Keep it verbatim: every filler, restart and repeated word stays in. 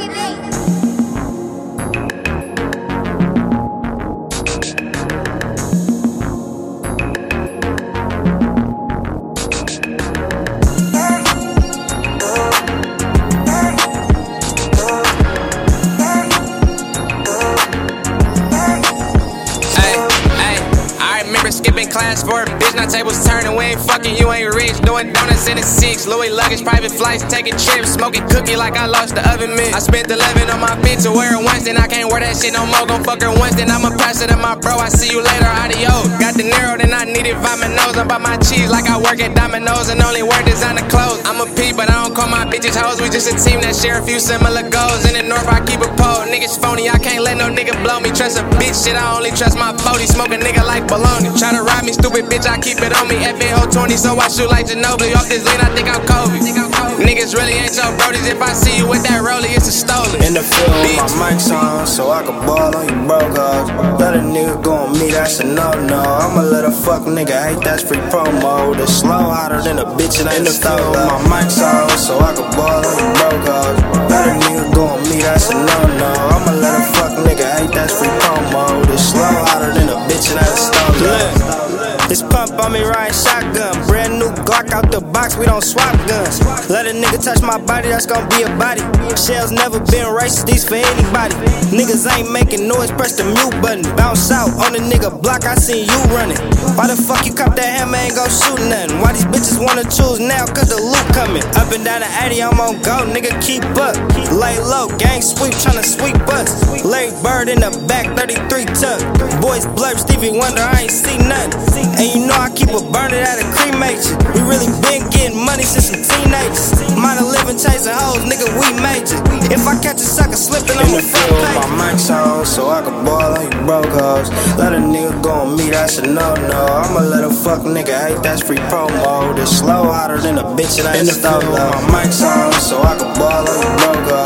Skipping class for a bitch, now tables turning, we ain't fucking, you ain't rich. Doing donuts in the six, Louis luggage, private flights, taking trips, smoking cookie like I lost the oven mitt. I spent eleven on my bitch to wear it once, then I can't wear that shit no more. Gon' fuck her once, then I'ma pass it to my bro. I see you later, adios. Got the narrow, then I needed Vaminos. I'm by my cheese like I work at Domino's and only wear designer clothes. I'm a P, but I don't call my bitches hoes. We just a team that share a few similar goals. In the north, I keep a pole. Niggas phony, I can't let no nigga blow me. Trust a bitch, shit, I only trust my forty. Smoke a nigga like baloney. Try to ride me, stupid bitch, I keep it on me. F N O twenty, so I shoot like Ginobili. Off this lean, I think I'm Kobe. Niggas really ain't your brodies. If I see you with that rollie, it's a stolen. In the field with my mic's on, so I can ball on you broke hoes. Let a nigga go on me, that's a no-no. I'ma let a fuck nigga hate, that's free promo. The slow hotter than a bitch, it ain't a stove. With my mic's on, so I can ball on you broke hoes. Let a nigga go on me, that's a no-no. I'ma let a fuck nigga hate, that's free promo. The slow hotter than a bitch, it ain't a stove. This pump on me riding shotgun. Brand new Glock out the box, we don't swap guns. Let a nigga touch my body, that's gon' be a body. Shells never been racist, these for anybody. Niggas ain't making noise, press the mute button. Bounce out on the nigga block, I seen you running. Why the fuck you cop that hammer, ain't gon' shoot nothing? Why these bitches wanna choose now, cause the loot coming. Up and down the addy, I'm on go, nigga keep up. Lay low, gang sweep, tryna sweep us. Larry Bird in the back, thirty-three tuck. Boys blurb, Stevie Wonder, I ain't see nothing. And you know I keep a burner that'll cremate you. We really been getting money since some teenagers. Mine a living chasing hoes, nigga, we major. If I catch a sucker slipping on the front page. My mic's on, so I can ball on you broke hoes. Let a nigga go on me, that's a no-no. I'ma let a fuck nigga hate, that's free promo. This slow hotter than a bitch, it ain't a stove. My mic's on, so I can ball on you broke hoes.